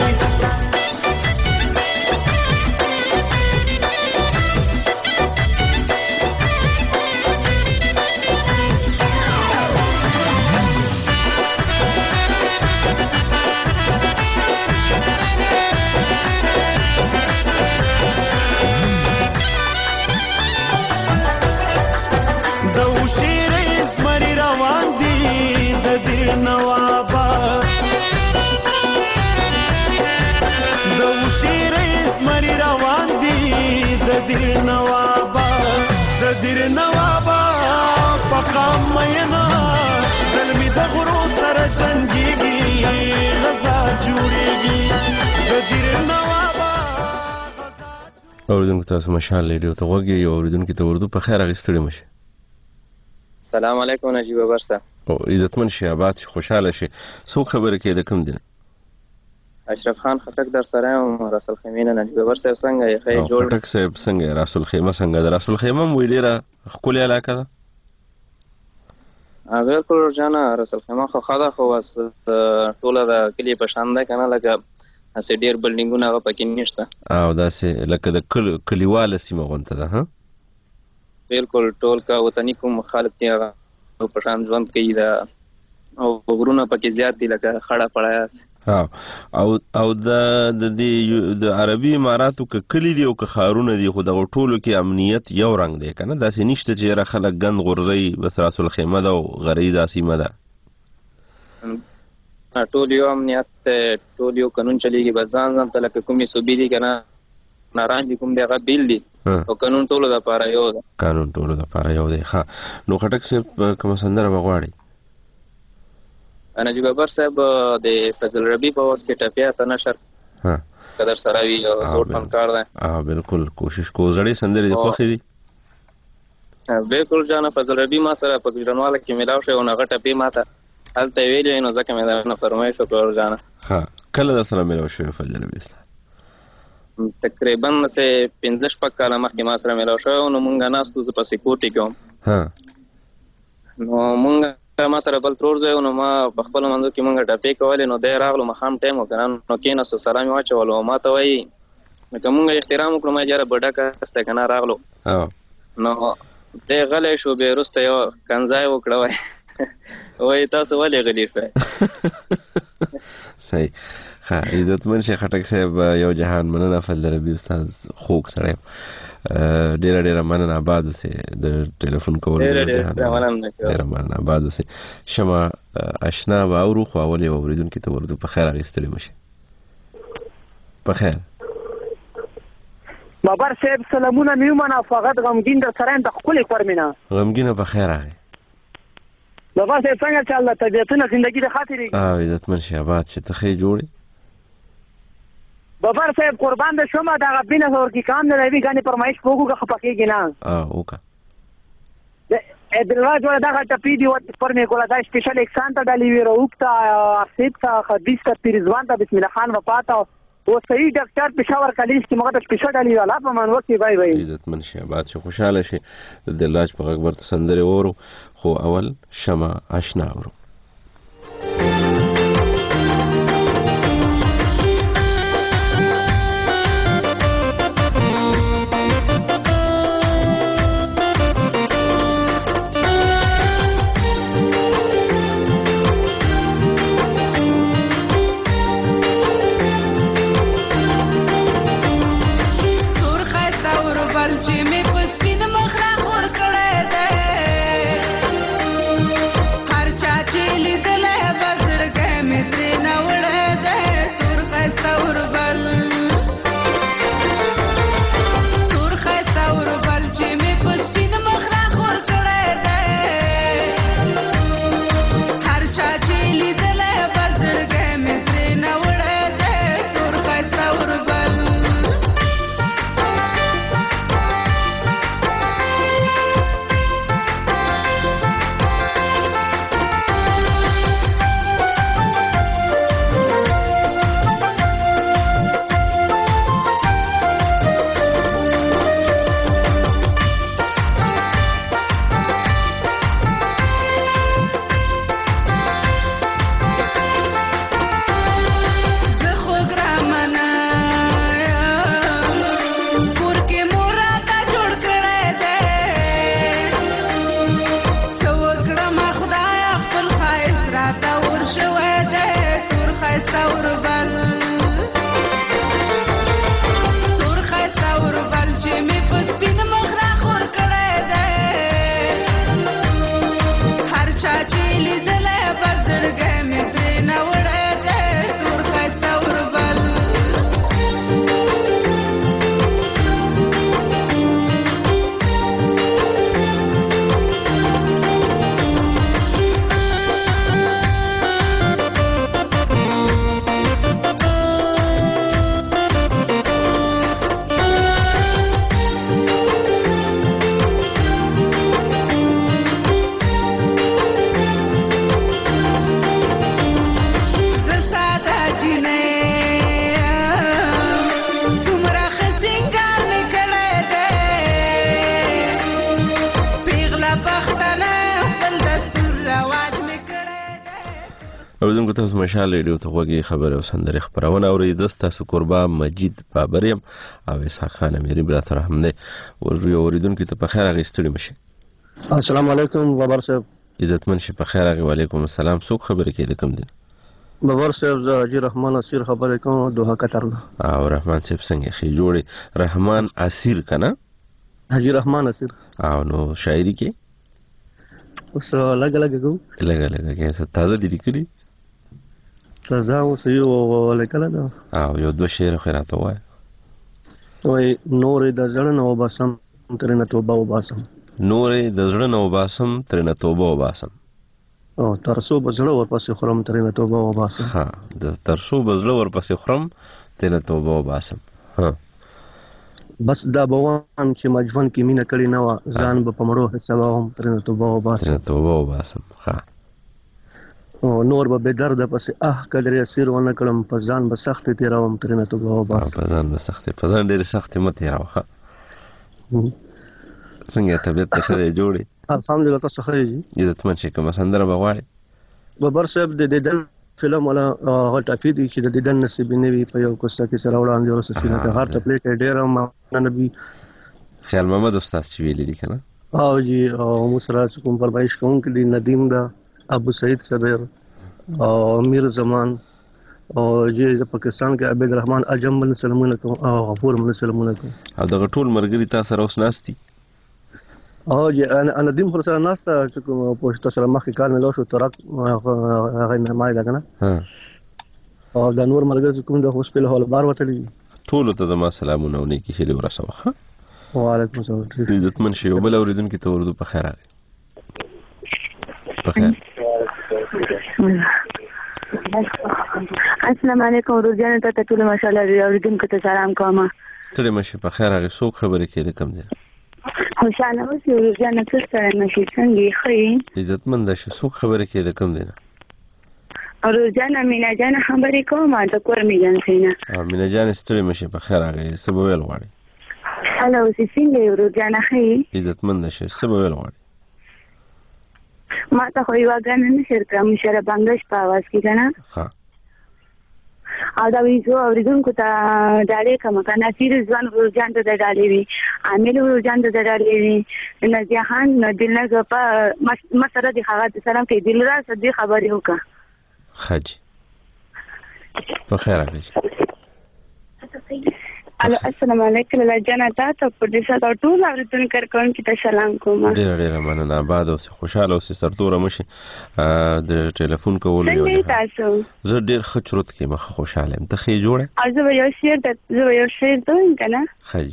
اوریدونکو تاسو مشال ریډیو ته غوږی یو اوریدونکو ته اردو په خیر اغستړي مشه. سلام علیکم نجیب بابر صاحب. او عزتمن شي آباد خوشاله شي. څو خبره کې د کوم دین؟ اشرف خان خټک در سره او رسول خیمه نجیب بابر صاحب څنګه یې خیر جوړ؟ خټک صاحب څنګه رسول خیمه څنګه د رسول خیمه وی ډیره خولي علاقه ده؟ هغه کول جانا رسول خیمه خو خدا خو واس ټوله د کلی په شان ده کنه لکه اسې ډیر بلډینګونه هغه پکې نشته او داسې لکه د کلیواله سیمه غونته ده ها بالکل ټول کا وطني کوم خلک دی هغه په شان ژوند کوي دا او غرونه پکې زیات دي لکه خړه پړاس ها او او د د د عربي اماراتو ک کلی دی او ک خارونه دی خو د ټولو کې امنیت یو رنگ دی کنه داسې نشته چې را خلک غند غورځي بس رسول خیمه ده او غریزه سیمه ده ټول یو امنیت ټول یو قانون چلیږي بس ځان ځان ته لکه کومې صوبې دي که نه ناران دي کوم دی هغه بیل دي او قانون ټولو دپاره یو ده قانون ټولو دپاره یو دی ښه نو خټک صاحب کومه سندره به غواړي نجیب بابر صاحب د فضل ربی په وس کې ټپیا ته نشر قدر سره وي او زوړ فنکار دی بالکل کوشش کو زړې سندرې د خوښې دي بالکل جانا فضل ربی ما سره په ګرانواله کې ملاو شو او هغه ټپی ماته هلته ویلې نو ځکه مې دا فرمایش وکړ جانا ها کله در سره ملاو شو فضل ربی تقریبا سه پنځه شپږ کاله مخکې ما سره ملاو شو نو مونږ ناستو زه په سکیورټي کې وم نو مونږ ما سره بل ترور ځای نو ما په خپل منځ کې مونږ ټپې کولې نو دی راغلو مخام ټایم وکړ نو کېناستو سلام یې واچولو ما ته وایي که مونږ احترام وکړو ما یاره بډکه سته که نه راغلو نو دی غلی شو بیا وروسته یو کنځای وکړه وایي وایي تاسو ولې غلي شوئ صحیح ښه عزتمن شیخ خټک صاحب یو جهان مننه فضل ربی استاد خوږ سړی ډیره ډیره مننه آباد اوسې د ټلیفون کولو ډیره مننه آباد اوسې شمه اشنا به اورو خو اول یو اورېدونکي ته ورځو په خیر اخیستلی مشي په خیر بابر صاحب سلامونه مې ومنه فقط غمګین در سره یم د ښکلې کور مې نه غمګینه په خیر راغی بابا صاحب څنګه چل ده طبیعتونه زندګي د ښه تېرېږي او عزتمن شي آباد شي ته ښې جوړې بابر صاحب قربان د شومه دغه بینه ورکې کام نه لوي ګانې فرمایش په وکړو که خفه کېږي نه وکړه عبدالله جوړه دغه ټپي دي پر مې کوله دا سپیشل اکسان ته ډالې وي رؤوب ته ارسیب ته خدیس ته پیرزوان ته بسم الله خان وفا ته او صحیح ډاکټر پېښور کلیج کې موږ ته سپیشل ډالې وي الله په من وکړي بای بای عزتمن شي آباد شي خوشحاله شي د دلراج په غږ ورته سندرې اورو خو اول شمع اشنا اورو هر چا چې اوریدونکو تاسو مشال ریډیو ته غوږی خبره او سندرې خبرونه اورئ. تاسو قربا مجید بابریم او اسحاق خان اميري براتر هم نه ورې اوریدونکو ته په خیر غیستړي مشه. السلام علیکم بابر صاحب. عزتمن شي په خیر غي. وعلیکم السلام. څوک خبرې کوي د کوم دین؟ بابر صاحب زه حاجی رحمان اسیر خبرې کوم دوه قطر نه. او رحمان صاحب څنګه خې جوړي؟ رحمان اسیر کنه؟ حاجی رحمان اسیر. او نو شاعري کې اوس لګ لګ کو لګ لګ کې څه تازه دي کړی؟ تازه اوس یو لیکل دا. او یو دوه شعر خیراته وای. وای نور د زړه نو باسم ترنه توبه و باسم. نور د زړه نو باسم ترنه توبه و باسم. او ترسو بزړه ورپسې خورم ترنه توبه و باسم. ها د ترسو بزړه ورپسې خورم ترنه توبه و باسم. ها بس دا بوان چې مجون کې مینه کړی نه و ځان به پمړو حسابم ترنه توبه و باسم. ترنه توبه و باسم. ها او نور به به درد پسې اه کدرې اسیر ونه کړم په ځان به سخت تیراوم ترنه توبه و باسم. په ځان به سخت په ځان ډېر سخت مت تیراو. ها څنګه طبيعت ته سره جوړي؟ الحمدلله تاسو ښه یې. عزتمن شي کوم سندره بغواړي؟ بابر صاحب د دې فلم ولا هغه ټاپی دی چې د دې نصیب نه وي په یو کوڅه کې سره وړاندې ورسې نه ته هر ټپلیټ ډېر ما نه بي. خیال محمد استاد چې ویلي دي کنه؟ او جی او مسراج کوم فرمایش کوم کې دی ندیم دا ابو سعید صبر او امیر زمان او جی د پاکستان کې عبد الرحمن اجم بن سلمونه کوم او غفور بن سلمونه کوم. او دغه ټول مرګري تاسو سره اوس ناشتي؟ او جی انا انا دیم خو سره ناشته چې کوم پوښتنه سره مخکې کار نه لوشو ترک هغه نه مای دا کنه. ها او د نور مرګ کوم د هوسپیټل هول بار وتلی ټول ته د ما سلامونه او نیکی هلي ورسوه. وعلیکم السلام. عزتمن شي او بل اوریدونکو ته ورته په خیر راغی. په خیر. السلام علیکم ورجان ته ټول ماشاءالله اوریدونکو ته سلام کوم. ټول مشه په خیر راغی. څوک خبرې کوي کوم دی؟ خوشاله اوسې ورجان ته سره نشي څنګه خې؟ عزتمن ده څوک خبرې کوي کوم دی؟ ورجان مینا جان خبرې کوم د کور میجان سینا. مینا جان ستړي مشه په خیر راغی. څه به ویل غواړي؟ حالا اوسې څنګه ورجان خې؟ عزتمن ده څه به ویل غواړي؟ ما ته خو یو غن نه شر کوم شر بنگش په आवाज کې کنه. ها او دا ویزو اوریدونکو ته ډالې کوم کنه چې ځوان ورجان ته ډالې وي عامل ورجان ته ډالې وي نه ځهان نه دل نه په مسره دي هغه سلام کې دل را سدي خبرې وکړه. خج په خیر راغلی. السلام علیکم لجنه تاسو په دې سره ټول اوریدونکو کوم کې ته سلام کوم. ډیر ډیر مننه. آباد او خوشاله او سرتوره مشي د ټلیفون کول یو ځای. تاسو زه ډیر خچروت کې مخ خوشاله ام. ته خې جوړه؟ ازو یو شیر د زو یو شیر دوی کنه. خج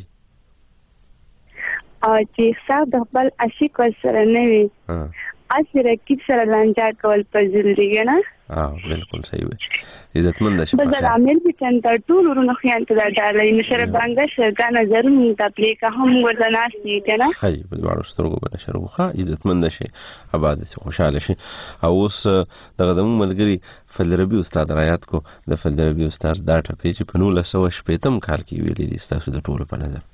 او چې صاحب د خپل عاشق سره نه وي اصله کې سره لانجا کول په ضروري نه. اه بالکل صحیح وي. عزتمن ده شپه. بس عامل به څنګه ټول ورونو خیان ته ډالې نشره بنگش غانا ضروري ته پلی که هم ورزناشتي کنه. خای په دوړو سترګو باندې شروخه. عزتمن ده شي آباد سي خوشاله شي. او اوس دغه د ملګری فلربي استاد رایات کو د فلربي استاد دا ټپې چې په نولس سوه شپږم کال کې ویلې دي تاسو د ټولو په نظر.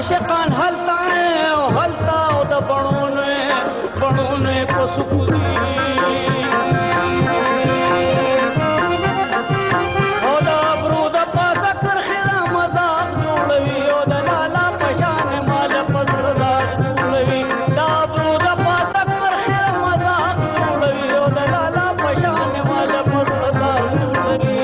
عاشقان هلتا او هلتا او د بڼونه بڼونه په سکوتي او د برو د پاسه کرخه مذاق جوړوي او د لالا پشان مال پزردار جوړوي دا برو د پاسه کرخه مذاق جوړوي او د لالا پشان مال پزردار جوړوي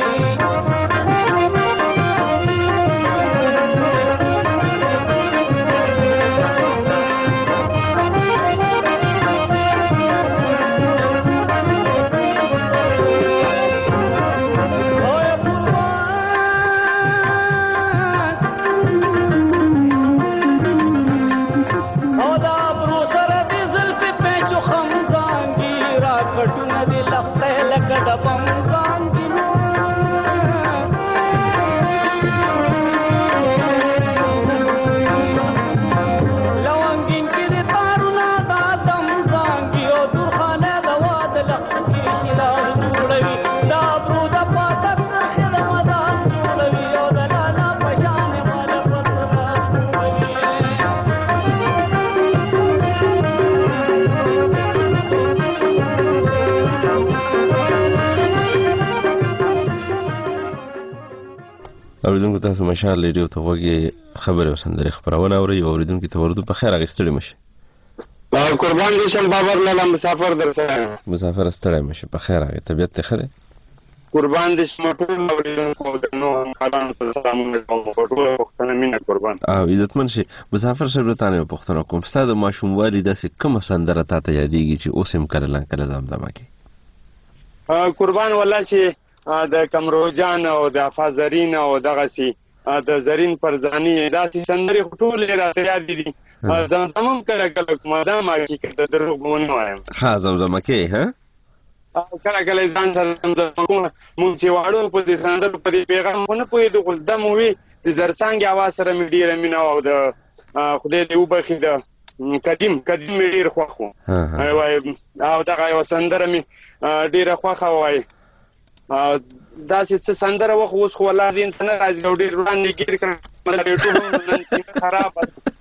اوریدونکو تاسو مشال ریډیو ته وګورئ خبره او سندره خبرونه اوري اوریدونکو ته ورته په خیر اغستړي مشه قربان دي شم بابر لاله مسافر درسه مسافر استړی مشه په خیر هغه طبيعت ته خره قربان دي شم ټول اوریدونکو نو خلانو په سلامونه کوم ټول وختونه مینا قربان او عزتمن شي مسافر شربتانه پښتنه کوم ستاسو ماشوم والي داسې کوم سندره ته یادېږي چې اوس هم کله لان کله دمدمه کوي قربان والله چې د کمروجان او د فازرین او دغه سي د زرین پرزانی داسې سندري ټول راته یاد دي زمزم کله کله کوم دا ما کې د دروغ ونه وایم ها زمزم کې ها کله کله ځان سره زمزم کوم مونږ چې واړو په دې سندرو په دې پیغام نه پوي د غلطه مووي د زرڅانګ आवाज سره مې ډیره مینه او د خدای دې وبخي د قدیم قدیم مې ډیر خوښو او دغه یو سندره مې ډیره خوښه وای دا چې سندره وخت اوس خو الله زین ته نه راځي او ډېر وړاندې ګیر کړم ریډیو هم نن خراب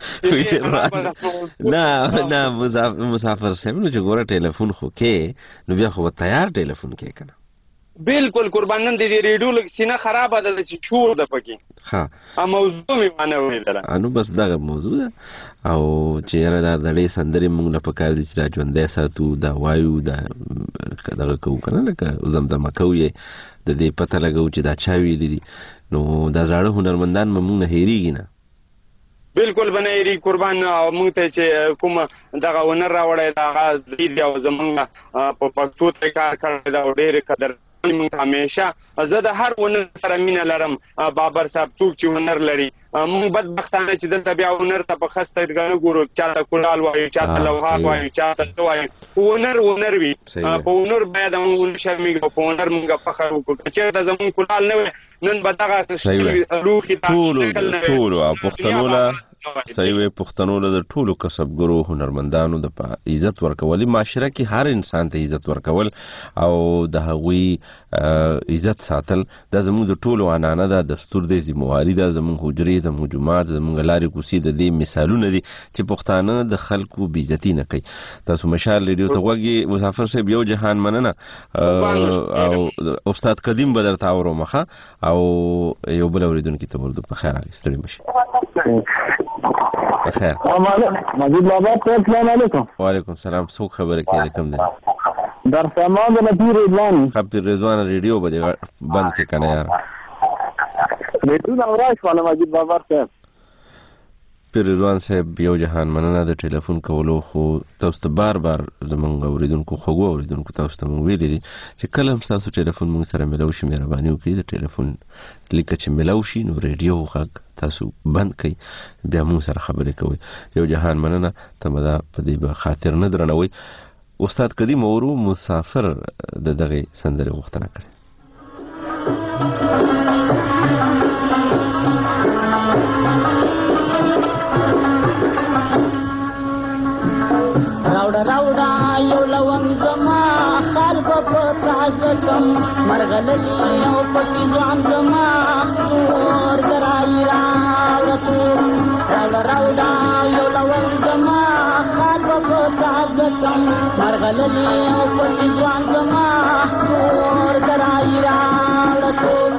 نه نه مسافر صاحب نو چې ګوره ټلیفون خو کې نو بیا خو تیار ټلیفون کې کنه بالکل قربان نن دې ریډیو لګ سینه خراب ده چې شور ده پکې ها ا موضوع می باندې ویل انو بس دا موضوع ده او چې را د دې سندري موږ نه پکار دي چې را ژوندې ساتو دا وایو دا دغه کو کنه لکه زمزم کوي د دې پته لګو چې دا چا ویلي دي نو دا زړه هنرمندان موږ نه هېریږي نه بالکل بنېری قربان موږ ته چې کوم دغه ونر راوړی دا دې او زمونږ په پښتو ته کار کړی دا ډېر قدر موږ همیشه زه د هر ونر سره مینه لرم بابر صاحب څوک چې ونر لري موږ بدبختانه چې دلته بیا ونر ته په خسته ګڼو ګورو چاته کولال وایي چاته لوهار وایي چاته څه وایي ونر ونر وي په ونر باید موږ شرمېږو په ونر موږ فخر وکړو چې دا زموږ کولال نه وي نن به دغه لوښي ټولو ټولو پښتنو له صحیح وي پښتنو له د ټولو کسبګرو هنرمندانو د عزت ورکول معاشره کې هر انسان ته عزت ورکول او د هغوی عزت ساتل دا زموږ د ټولو عنانه ده دستور دی ذمہواری ده زموږ حجرې د موجومات زموږ لارې کوسي د دې مثالونه دي چې پښتانه د خلکو بې عزتي نه کوي تاسو مشال ریډیو ته وګورئ مسافر صاحب یو جهان مننه او استاد قدیم بدر تاورو مخه او یو بل اوریدونکو ته ورته په خیر راستړي مشه بخیر مجید بابا السلام علیکم وعلیکم السلام څوک خبره کوي کوم دی در سامان د نبی رضوان خبر رضوان ریډیو به بند کې کنه یار ریډیو نو راځي والا مجید بابا صاحب پیر رضوان صاحب یو جهان مننه د ټلیفون کولو خو تاسو ته بار بار زمونږ اوریدونکو خوږو اوریدونکو تاسو ته مو ویلي دي چې کله هم تاسو ټلیفون موږ سره ملو شي مهرباني وکړئ د ټلیفون لیک چې ملو شي نو ریډیو غږ تاسو بند کړئ بیا موږ سره خبرې کوئ یو جهان مننه ته مدا په دې به خاطر نه درنوي استاد قدیم اورو مسافر د دغه سندره غوښتنه کړې راوډا راوډا یو لونګ زما خال په پتاګم مرغللی او پټي ځوان زما تور ګرای راوړو راوډا راوډا مرغللی او پتی ځوان زما کور درای راوړه ټول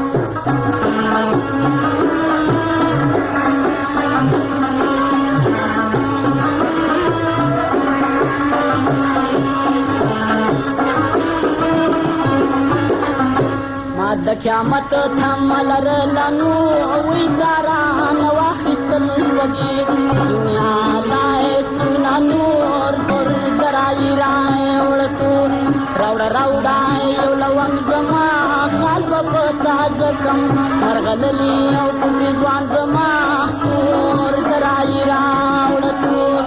ما د قیامت تمه لرله نو وی ځاران واخیستل وږي دنیا لای سونه نور پر درای راوړه ټول راوړه راوړه یو لونګ زما خال به په تازه کم مرغللي او پټې ځوان زما کور درای راوړه ټول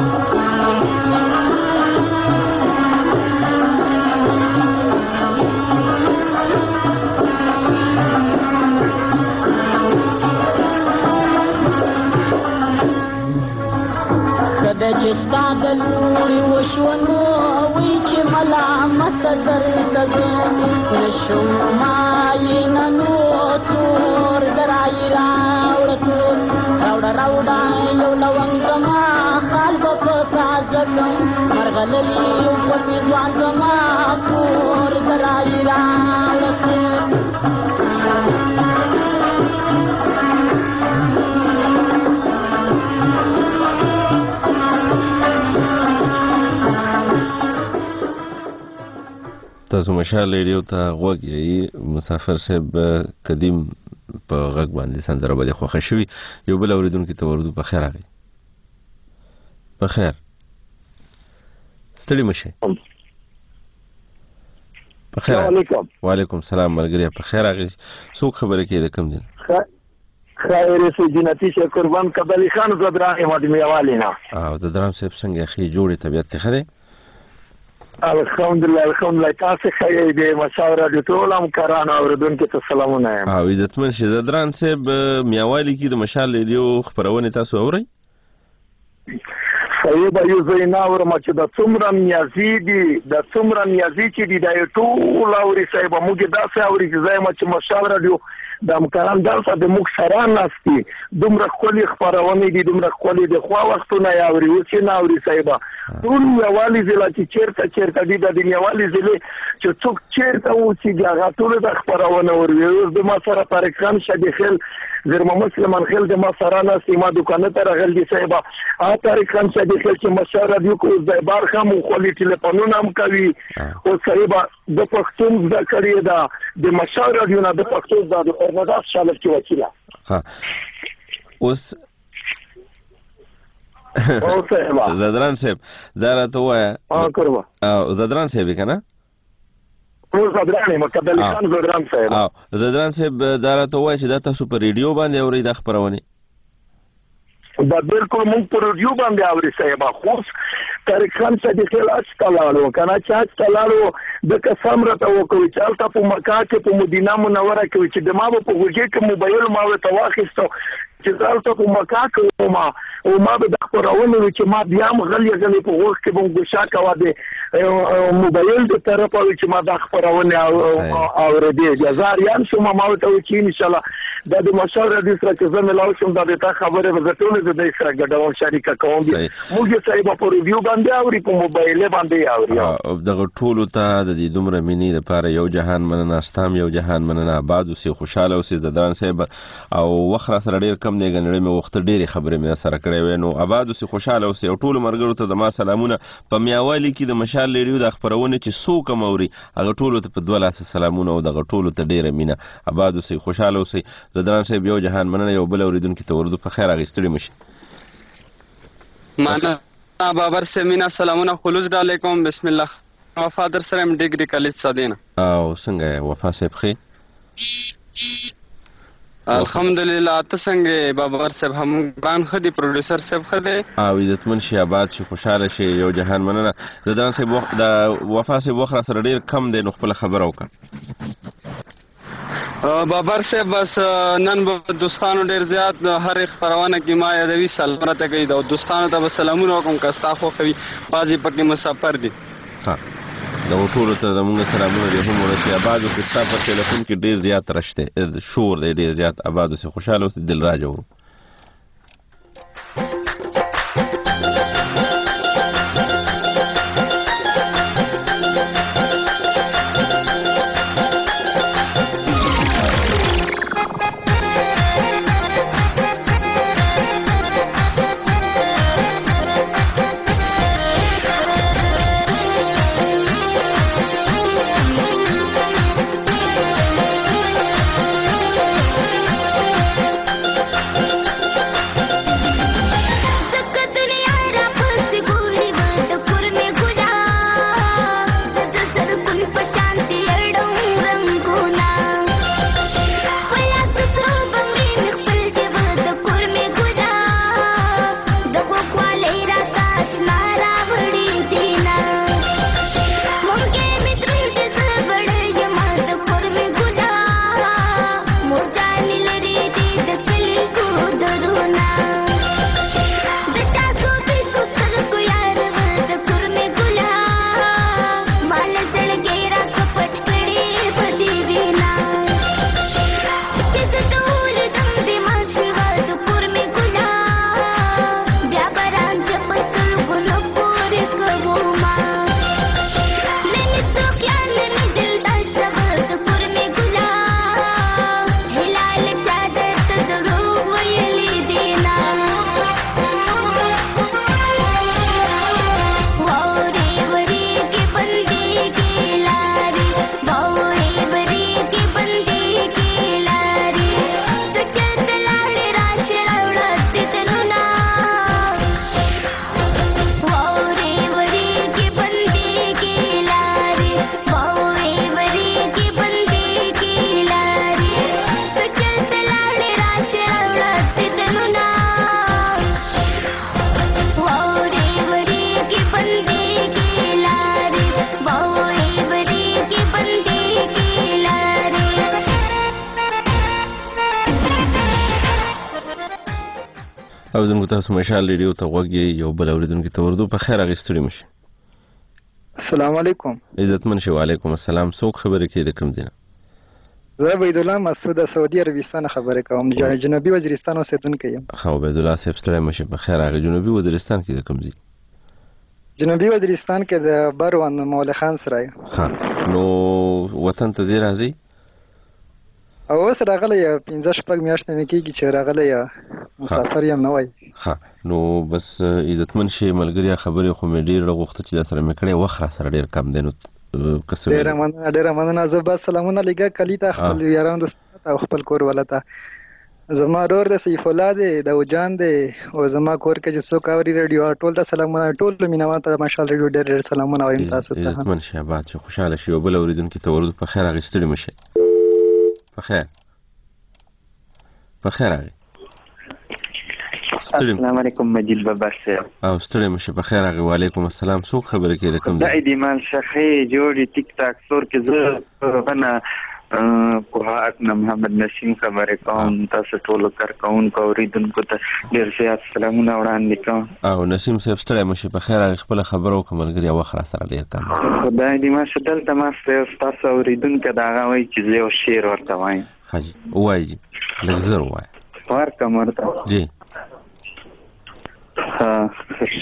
کده چې ستا د لوري وشوه نو وی چې ملامته درته ځم نشم ماینه نو تور درای راوړه ټول راوړه راوړه یو لونګ زما خال به په تازه کړم مرغللي یو پټې ځوان زما کور درای راوړه ټول تاسو مشال ریډیو ته غوږ یې مسافر صاحب قدیم په غږ باندې سندره باندې خوښه شوي یو بل اوریدونکي ته ورودو په خیر راغی په خیر ستړي مشه په خیر وعلیکم سلام ملګری په خیر راغی څوک خبره کوي د کوم دین خیر سي جنتی شه قربان قبلی خان زدران مدمي والینا او زدران صاحب څنګه اخی جوړه طبيعت ته خره الحمدلله الحمدلله تاسو خیر دې مشاوره دې ټول هم کارانه اوردونکو ته سلامونه یم او عزتمن شه زدران صاحب میاوالی کې د مشال ریډیو خبرونه تاسو اورئ صحیح به یو ځای نه اورم چې د څومره نیازي دي د څومره نیازي چې دي دا ټول اوري صاحب موږ داسې اوري چې ځای ما چې مشال ریډیو د امکان دلته د موږ سره ناستي دومره خولي خبرونه دي دومره خولي د خوا وختونه یاوري او چې نه اوري صاحب ټول یوالي ځله چې چیرته چیرته دي د یوالي ځله چې څوک چیرته و چې هغه ټول د خبرونه وروي اوس د ما سره طارق خان شدي خل زرما مسلمان خل د ما سره ناستي ما دکانه ته راغل دي صاحب ا طارق خان شدي خل چې مشوره دی کو د بار خام خولي ټلیفونونه هم کوي او صاحب د پښتون ذکرې دا د مشوره دی نه د پښتون د اورناس شالف کې وکیله ها اوس زدران صاحب دا راته وایا ها کړو او زدران صاحب کنه او زدران مقبل خان زدران صاحب او زدران صاحب دا راته وایا چې دا تاسو په ریډیو باندې اورئ د خبرونه دا بالکل مونږ په ریډیو باندې اوري صاحب خو طارق خان صدیق الاج کلاړو کنه چې اج کلاړو د قسم راته وکړي چې الته په مکه کې په مدینه منوره کې چې د ما په وګړي کې موبایل ما ته واخیستو چې الته په مکه کې ما او ما به د خبرونه چې ما بیا مغلي غلي په وخت کې مونږ شاکه واده موبایل د طرفه چې ما د خبرونه اورېدې جزاریان شو ما ته چې ان شاء الله د مشاوره د سره چې زموږ لاو شم د تا خبره وزټونه د دې سره ګډون شریکه کوم دي موږ صاحب په ریډیو باندې اوري په موبایل باندې اوري او دغه ټولو ته د دې دومره مینې لپاره یو جهان مننه استام یو جهان مننه آباد اوسې خوشاله اوسې زدران صاحب او وخت سره ډیر کم دی غنړې مې وخت ډېری خبرې مې سره کړې وې نو آباد اوسې خوشاله اوسې او ټول مرګرو ته د ما سلامونه په میاوالی کې د مشال ریډیو د خبرونه چې څوک موري هغه ټولو ته په دوه لاس سلامونه او دغه ټولو ته ډیره مینه آباد اوسې خوشاله اوسې زدران صاحب یو جهان مننه یو بل اوریدونکو ته ورده په خیر اغستړي مشي معنا بابر سے مینا سلامونه خلوص علیکم بسم الله وفادر سره ډیګری کالج سادینه او څنګه وفا صاحب خې الحمدلله ته څنګه بابر صاحب هم ګران خدي پروډوسر صاحب خدي او عزتمن شي آباد شي خوشاله شي یو جهان مننه زدران صاحب وخت د وفا صاحب وخت سره ډیر کم دی نو خپل خبر وکړه بابر صاحب بس نن به دوستانو ډیر زیات هر خبرونه کې ما یادوي سلام راته کوي د دوستانو ته سلامونه کوم کستا خو کوي بازي پکې مسافر دي ها دا ټول ته موږ سلامونه دي هم ورته آباد او کستا په ټلیفون کې ډیر زیات رشته شور دی ډیر زیات آباد او خوشاله او دل راجو اوریدونکو تاسو مشال ریډیو ته غوږ یې یو بل اوریدونکو ته اردو په خیر اغستړي مشي. السلام علیکم. عزتمن شي. وعلیکم السلام. څوک خبرې کوي د کوم دینه؟ زه عبید الله مسعود سعودي عربستان خبرې کوم. جنوبي وزیرستان اوسیدونکی یم. خو عبید الله صاحب ستړی مشي په خیر. هغه جنوبي وزیرستان کې د کوم ځای؟ جنوبي وزیرستان کې د بروان مولا خان سره. ها نو وطن ته دی راځي؟ او اوس راغلی پنځه شپږ میاشتې مې کېږي چې راغلی مسافر یم نه وای. ها نو بس عزتمن شي ملګري خبرې خو مې ډېر غوښته چې دا سره مې کړی وخت را سره ډېر کم دی. نو ډېره مننه ډېره مننه. زه بس سلامونه لېږه کلي ته خپل یارانو دوستانو ته او خپل کور والا ته. زما ورور د سیف الله دی د وجان دی او زما کور کې چې څوک اوري ریډیو ټول ته سلامونه. ټول مینوال ته ماشاءالله ریډیو ډېر ډېر سلامونه وایم تاسو ته. عزتمن شي آباد شي خوشحاله شي. یو بل اورېدونکي ته ورود په خیر اغستړي مشي. په خیر په خیر راغی. السلام علیکم مجید بابا صاحب. او ستړی مشه په خیر راغی. وعلیکم السلام. څوک خبرې کوي د کوم ځای؟ د ایدمان شخې جوړي ټیک ټاک سور کې زه غنه کوه نه محمد نسیم خبرې کوم. تاسو ټول کارکونکو اوریدونکو ته ډېر زیات سلامونه وړاندې کوم. او نسیم صاحب ستړی مشه په خیر راغی. خپل خبرو کوم ملګری وخت را سره ډېر کم. خدای دې ماشه دلته ما تاسو اوریدونکو دا غوي چې زه یو شعر ورته وایم. حاجی وایي لږ زر وایي. پارک مرته جی ها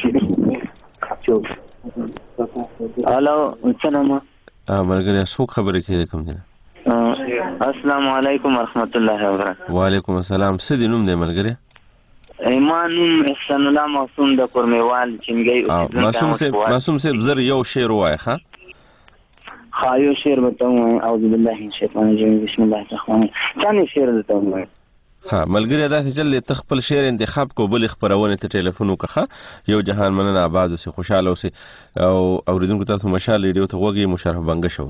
الو څنګه ملګری څوک خبرې کوي کوم دی؟ السلام علیکم ورحمت الله وبرکاته. وعلیکم السلام. څه دی نوم دی ملګری؟ ایمان احسان الله معصوم د کورمیوال چنګي. معصوم صاحب معصوم صاحب زر یو شعر وایي. ښه ها یو شعر بتاوم. اعوذ بالله من الشیطان الرجیم بسم الله الرحمن الرحیم. څنګه شعر بتاوم؟ ها ملګری دا چې جل ته خپل شعر انتخاب کو بل خبرونه ته ټلیفون وکړه. یو جهان مننه آباد اوسې خوشاله اوسې او اوریدونکو تاسو مشال ریډیو ته وګورئ. مشرف بنګ شو.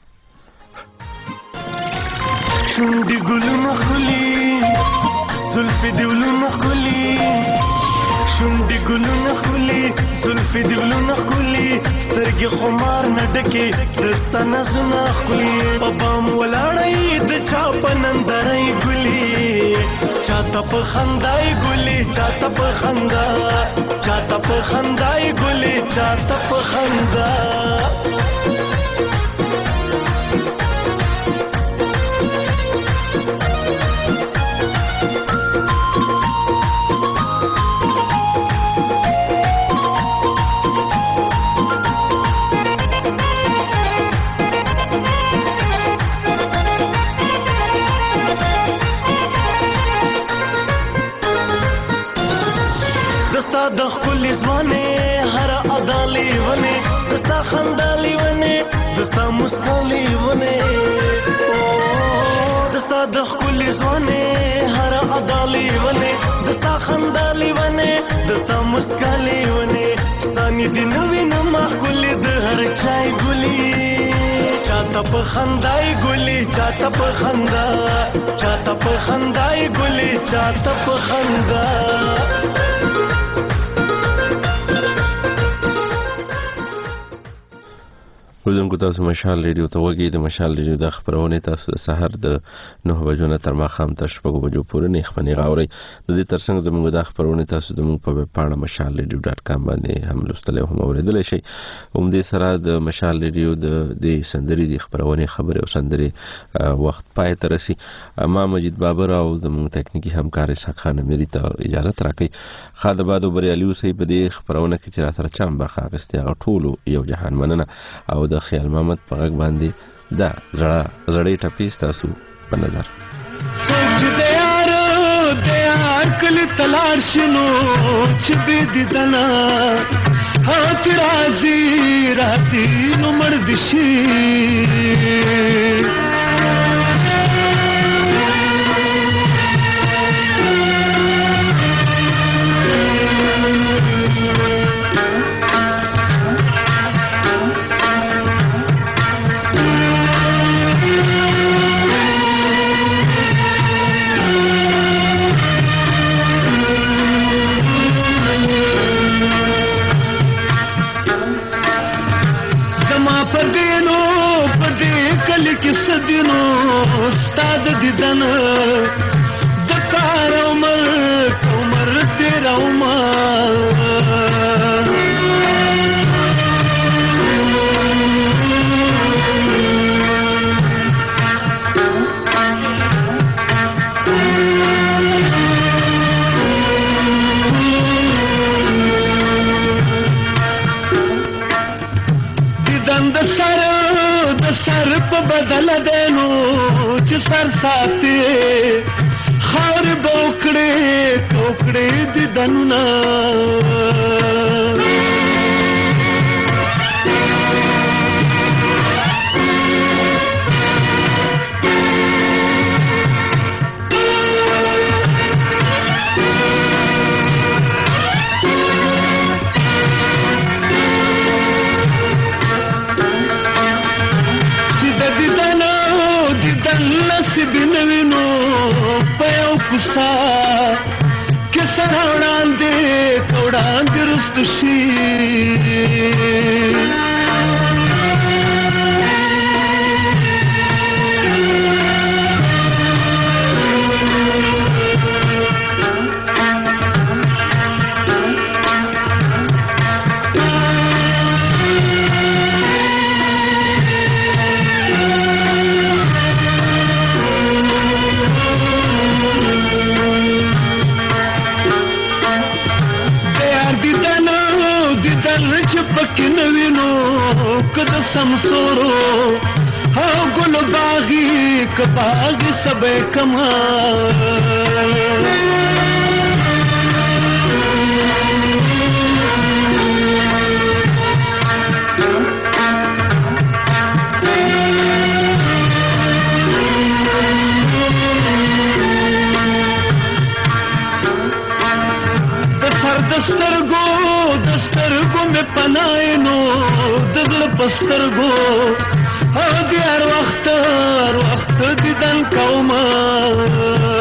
شونډې ګلونه خولي زلفې دې ولونه خولي شونډې ګلونه خولي زلفې دې ولونه خولي سترګې خمار نه ډکې دستا نظونه خولي په بام ولاړی د چا په نندرۍ ګلي چاته په خندای ګلي چاته په خندا چاته په خندای ګلي چاته په خندا. د خپل ځوانه هر ادالي ونه دستا خندالي ونه دستا مسکالي ونه دستا د خپل ځوانه هر ادالي ونه دستا خندالي ونه دستا مسکالي ونه ستاني دي نوې نه مخکول د هر چای ګلي چاته په خندای ګلي چاته په خندا چاته په خندای ګلي چاته په خندا. اوریدونکو تاسو مشال ریډیو ته وګورئ. د مشال ریډیو د خبرونه تاسو د سحر د نه بجو نه تر ماښام تر شپږ بجو پورې نه خبرونه غاوري. د دې ترڅنګ د موږ د خبرونه تاسو د موږ په ویب پاڼه مشال ریډیو ډاټ کام باندې هم لوستل او هم اوریدل شي. هم دې سره د مشال ریډیو د د سندري د خبرونه خبره او سندري وخت پای ته رسي. ما مجید بابر او د موږ تکنیکی همکار اسحاق خان مری ته اجازه تراکې. خاله بادو بریالیو سي په دې خبرونه کې چې را سره چم برخه اغستې ټولو یو جهان مننه او د خیال محمد په غږ باندې دا زړه زړې ټپي تاسو په نظر. سوچ دې یار دې یار کله تلار شنو چې دې ددنا هات راځي راځي نو مرد شي کوما دیدن د سر د سر په بدل دینو چې سر ساتي خاور بوکړې کوکړې دیدنونه بنوینو پیو کسا کسا راوڑان دے کوڑان دے رستشی کد سمسورو ہاو گل باغی کباغی سبے کما دسر دسترگو دسترگو میں پنائنو دغل پسترگو او دی هر وخت هر وخت دیدن کوما